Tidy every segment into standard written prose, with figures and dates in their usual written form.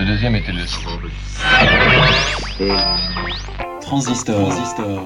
Le deuxième était le... Transistor.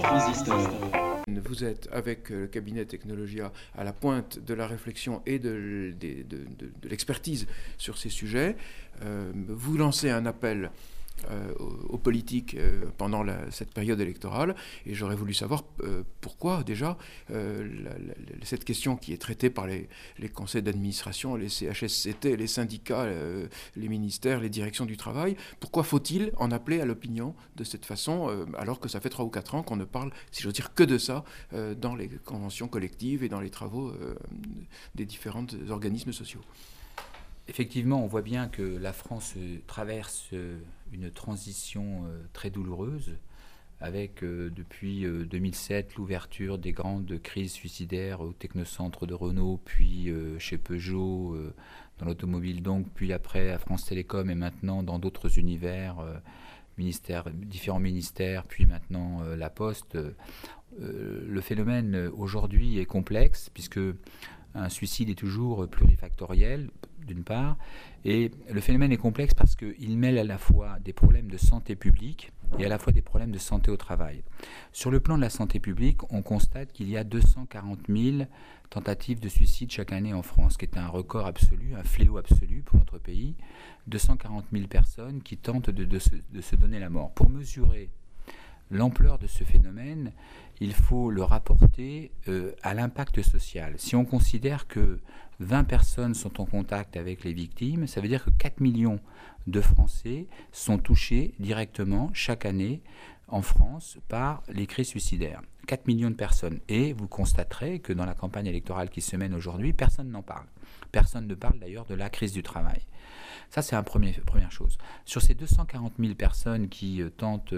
Vous êtes avec le cabinet Technologia à la pointe de la réflexion et de l'expertise sur ces sujets. Vous lancez un appel aux politiques pendant cette période électorale, et j'aurais voulu savoir pourquoi déjà cette question qui est traitée par les conseils d'administration, les CHSCT, les syndicats, les ministères, les directions du travail, pourquoi faut-il en appeler à l'opinion de cette façon alors que ça fait 3 ou 4 ans qu'on ne parle, si j'ose dire, que de ça dans les conventions collectives et dans les travaux des différents organismes sociaux. Effectivement, on voit bien que la France traverse une transition très douloureuse avec depuis 2007 l'ouverture des grandes crises suicidaires au technocentre de Renault, puis chez Peugeot dans l'automobile, donc puis après à France Télécom et maintenant dans d'autres univers, différents ministères, puis maintenant la Poste. Le phénomène aujourd'hui est complexe puisque un suicide est toujours plurifactoriel, d'une part, et le phénomène est complexe parce qu'il mêle à la fois des problèmes de santé publique et à la fois des problèmes de santé au travail. Sur le plan de la santé publique, on constate qu'il y a 240 000 tentatives de suicide chaque année en France, ce qui est un record absolu, un fléau absolu pour notre pays. 240 000 personnes qui tentent de se donner la mort. Pour mesurer l'ampleur de ce phénomène, il faut le rapporter à l'impact social. Si on considère que 20 personnes sont en contact avec les victimes, ça veut dire que 4 millions de Français sont touchés directement chaque année en France par les crises suicidaires. 4 millions de personnes. Et vous constaterez que dans la campagne électorale qui se mène aujourd'hui, personne n'en parle. Personne ne parle d'ailleurs de la crise du travail. Ça, c'est première chose. Sur ces 240 000 personnes qui tentent,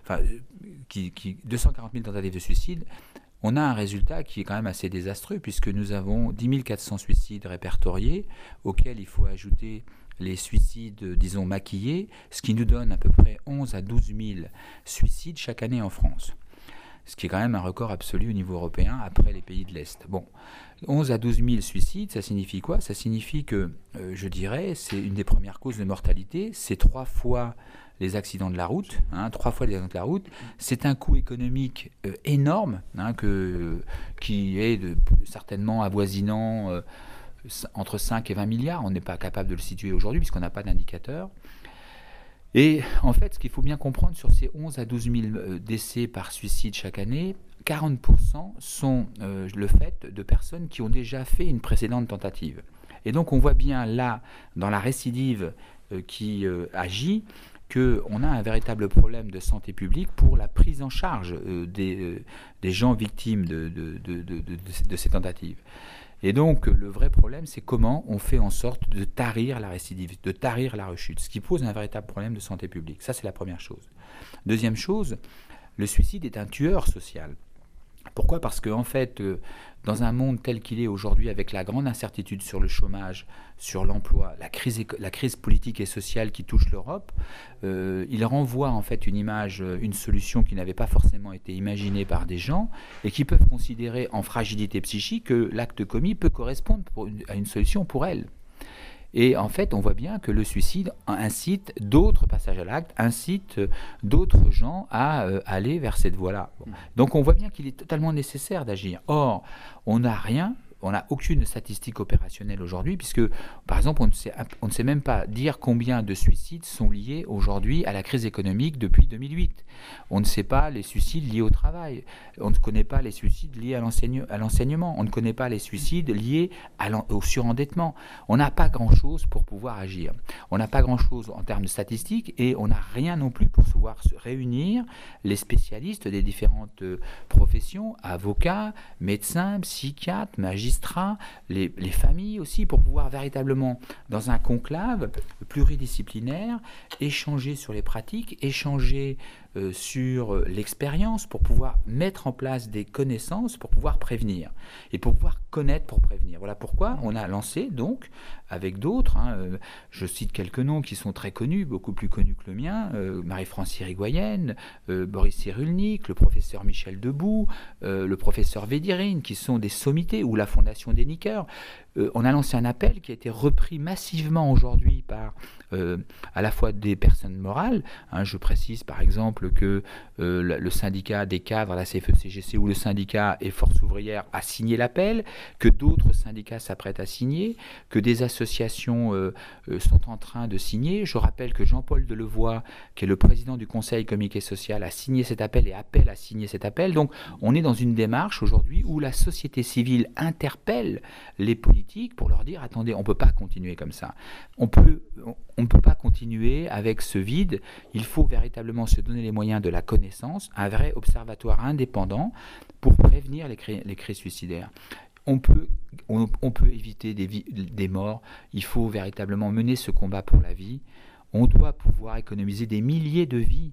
240 000 tentatives de suicide, on a un résultat qui est quand même assez désastreux puisque nous avons 10 400 suicides répertoriés auxquels il faut ajouter les suicides, disons, maquillés, ce qui nous donne à peu près 11 à 12 000 suicides chaque année en France. Ce qui est quand même un record absolu au niveau européen après les pays de l'Est. Bon, 11 à 12 000 suicides, ça signifie quoi ? Ça signifie que, je dirais, c'est une des premières causes de mortalité, c'est 3 fois les accidents de la route, 3 fois les accidents de la route. C'est un coût économique énorme, qui est certainement avoisinant entre 5 et 20 milliards. On n'est pas capable de le situer aujourd'hui puisqu'on n'a pas d'indicateur. Et en fait, ce qu'il faut bien comprendre sur ces 11 à 12 000 décès par suicide chaque année, 40% sont le fait de personnes qui ont déjà fait une précédente tentative. Et donc on voit bien là, dans la récidive qui agit, qu'on a un véritable problème de santé publique pour la prise en charge des gens victimes de ces tentatives. Et donc, le vrai problème, c'est comment on fait en sorte de tarir la récidive, de tarir la rechute, ce qui pose un véritable problème de santé publique. Ça, c'est la première chose. Deuxième chose, le suicide est un tueur social. Pourquoi ? Parce qu'en fait, dans un monde tel qu'il est aujourd'hui, avec la grande incertitude sur le chômage, sur l'emploi, la crise politique et sociale qui touche l'Europe, il renvoie en fait une image, une solution qui n'avait pas forcément été imaginée par des gens et qui peuvent considérer en fragilité psychique que l'acte commis peut correspondre à une solution pour elle. Et en fait, on voit bien que le suicide incite d'autres passages à l'acte, incite d'autres gens à aller vers cette voie-là. Bon. Donc on voit bien qu'il est totalement nécessaire d'agir. Or, on n'a rien. On n'a aucune statistique opérationnelle aujourd'hui, puisque, par exemple, on ne sait même pas dire combien de suicides sont liés aujourd'hui à la crise économique depuis 2008. On ne sait pas les suicides liés au travail. On ne connaît pas les suicides liés à l'enseignement. On ne connaît pas les suicides liés au surendettement. On n'a pas grand-chose pour pouvoir agir. On n'a pas grand-chose en termes de statistiques et on n'a rien non plus pour pouvoir se réunir les spécialistes des différentes professions, avocats, médecins, psychiatres, magistrats, les familles aussi, pour pouvoir véritablement, dans un conclave pluridisciplinaire, échanger sur les pratiques, échanger sur l'expérience pour pouvoir mettre en place des connaissances pour pouvoir prévenir et pour pouvoir connaître pour prévenir. Voilà pourquoi on a lancé donc avec d'autres, je cite quelques noms qui sont très connus, beaucoup plus connus que le mien, Marie-France Irigoyenne, Boris Cyrulnik, le professeur Michel Debout, le professeur Védirine, qui sont des sommités, ou la Fondation des Nickers. on a lancé un appel qui a été repris massivement aujourd'hui par à la fois des personnes morales. Je précise par exemple que le syndicat des cadres, la CFE-CGC ou le syndicat et Force ouvrière a signé l'appel, que d'autres syndicats s'apprêtent à signer, que des associations sont en train de signer. Je rappelle que Jean-Paul Delevoye, qui est le président du Conseil économique et social, a signé cet appel et appelle à signer cet appel. Donc on est dans une démarche aujourd'hui où la société civile interpelle les politiques pour leur dire « Attendez, on ne peut pas continuer comme ça. On ne peut pas continuer avec ce vide. Il faut véritablement se donner les moyens de la connaissance, un vrai observatoire indépendant pour prévenir les crises suicidaires. On peut éviter des morts. Il faut véritablement mener ce combat pour la vie. On doit pouvoir économiser des milliers de vies.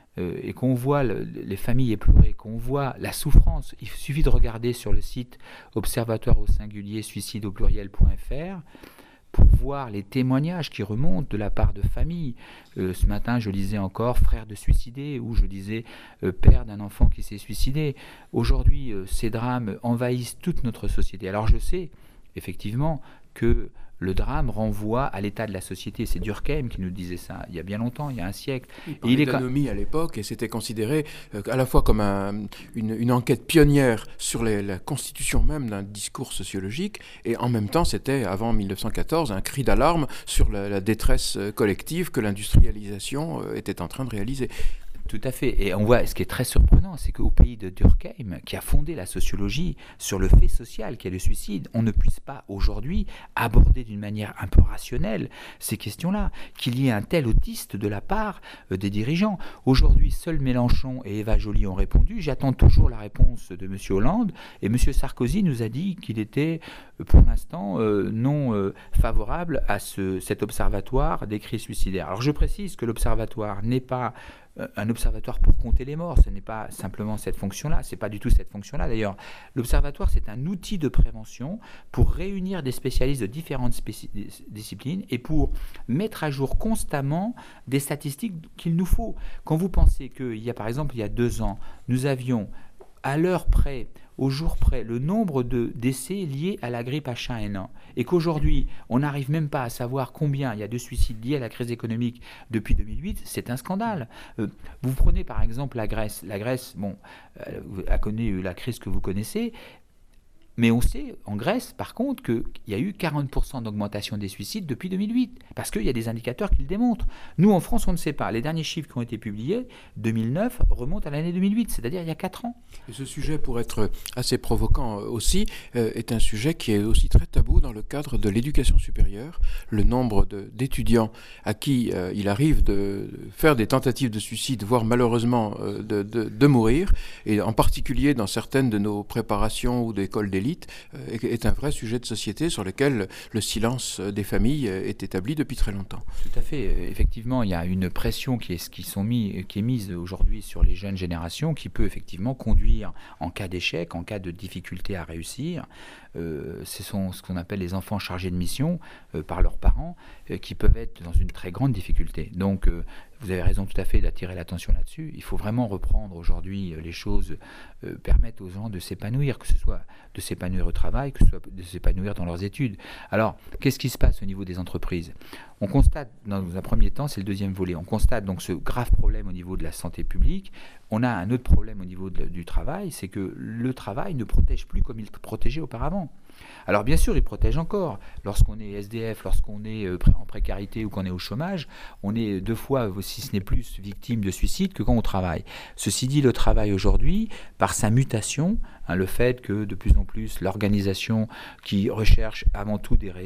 Et qu'on voit les familles éplorées, qu'on voit la souffrance. Il suffit de regarder sur le site observatoire au singulier suicide au pluriel.fr pour voir les témoignages qui remontent de la part de familles. Ce matin, je lisais encore frère de suicidé, ou je disais père d'un enfant qui s'est suicidé. Aujourd'hui, ces drames envahissent toute notre société. Alors je sais, effectivement, que le drame renvoie à l'état de la société. C'est Durkheim qui nous disait ça, il y a bien longtemps, il y a un siècle. Il parlait d'anomie à l'époque, et c'était considéré à la fois comme une enquête pionnière sur la constitution même d'un discours sociologique, et en même temps, c'était, avant 1914, un cri d'alarme sur la détresse collective que l'industrialisation était en train de réaliser. Tout à fait. Et on voit, ce qui est très surprenant, c'est qu'au pays de Durkheim, qui a fondé la sociologie sur le fait social qu'est le suicide, on ne puisse pas aujourd'hui aborder d'une manière un peu rationnelle ces questions-là, qu'il y ait un tel autiste de la part des dirigeants. Aujourd'hui, seuls Mélenchon et Eva Joly ont répondu. J'attends toujours la réponse de M. Hollande. Et M. Sarkozy nous a dit qu'il était, pour l'instant, non favorable à cet observatoire des crises suicidaires. Alors je précise que l'observatoire n'est pas un observatoire pour compter les morts, ce n'est pas simplement cette fonction-là, c'est pas du tout cette fonction-là d'ailleurs. L'observatoire, c'est un outil de prévention pour réunir des spécialistes de différentes disciplines et pour mettre à jour constamment des statistiques qu'il nous faut. Quand vous pensez qu'il y a, par exemple, il y a 2 ans, nous avions à l'heure près, au jour près, le nombre de décès liés à la grippe H1N1, et qu'aujourd'hui, on n'arrive même pas à savoir combien il y a de suicides liés à la crise économique depuis 2008, c'est un scandale. Vous prenez par exemple la Grèce. La Grèce, a connu la crise que vous connaissez, mais on sait, en Grèce, par contre, qu'il y a eu 40% d'augmentation des suicides depuis 2008, parce qu'il y a des indicateurs qui le démontrent. Nous, en France, on ne sait pas. Les derniers chiffres qui ont été publiés, 2009, remontent à l'année 2008, c'est-à-dire il y a 4 ans. Et ce sujet, pour être assez provoquant aussi, est un sujet qui est aussi très tabou dans le cadre de l'éducation supérieure. Le nombre d'étudiants à qui il arrive de faire des tentatives de suicide, voire malheureusement de mourir, et en particulier dans certaines de nos préparations ou d'écoles d'élite, est un vrai sujet de société sur lequel le silence des familles est établi depuis très longtemps. Tout à fait. Effectivement, il y a une pression qui est mise aujourd'hui sur les jeunes générations qui peut effectivement conduire, en cas d'échec, en cas de difficulté à réussir, ce sont ce qu'on appelle les enfants chargés de mission par leurs parents, qui peuvent être dans une très grande difficulté. Donc, vous avez raison tout à fait d'attirer l'attention là-dessus. Il faut vraiment reprendre aujourd'hui les choses, permettre aux gens de s'épanouir, que ce soit de s'épanouir au travail, que ce soit de s'épanouir dans leurs études. Alors, qu'est-ce qui se passe au niveau des entreprises ? On constate, dans un premier temps, c'est le deuxième volet, on constate donc ce grave problème au niveau de la santé publique. On a un autre problème au niveau du travail, c'est que le travail ne protège plus comme il protégeait auparavant. Alors bien sûr, il protège encore. Lorsqu'on est SDF, lorsqu'on est en précarité ou qu'on est au chômage, on est 2 fois, si ce n'est plus, victime de suicide que quand on travaille. Ceci dit, le travail aujourd'hui, par sa mutation, le fait que de plus en plus l'organisation qui recherche avant tout des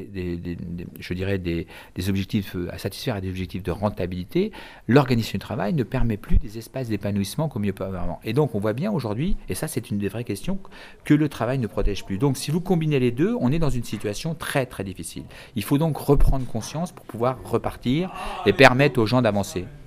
objectifs à satisfaire, des objectifs de rentabilité, l'organisation du travail ne permet plus des espaces d'épanouissement comme il peut avoir avant. Et donc on voit bien aujourd'hui, et ça c'est une des vraies questions, que le travail ne protège plus. Donc si vous combinez les deux, on est dans une situation très très difficile. Il faut donc reprendre conscience pour pouvoir repartir et permettre aux gens d'avancer.